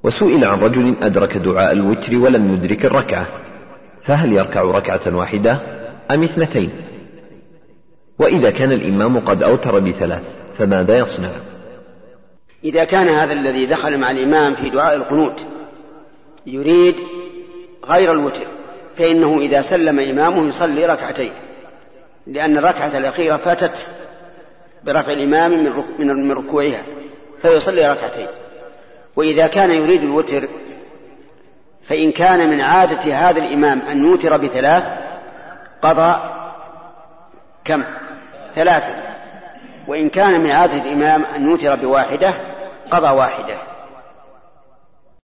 وسئل عن رجل أدرك دعاء الوتر ولم يدرك الركعة، فهل يركع ركعة واحدة أم 2؟ وإذا كان الإمام قد أوتر ب3 فماذا يصنع؟ إذا كان هذا الذي دخل مع الإمام في دعاء القنوت يريد غير الوتر، فإنه إذا سلم إمامه يصلي 2 ركعتين، لأن الركعة الأخيرة فاتت برفع الإمام من ركوعها، فيصلي 2 ركعتين. وإذا كان يريد الوتر فإن كان من عادة هذا الإمام أن يوتر ب3 قضى كم؟ 3. وإن كان من عادة الإمام أن يوتر ب1 قضى 1.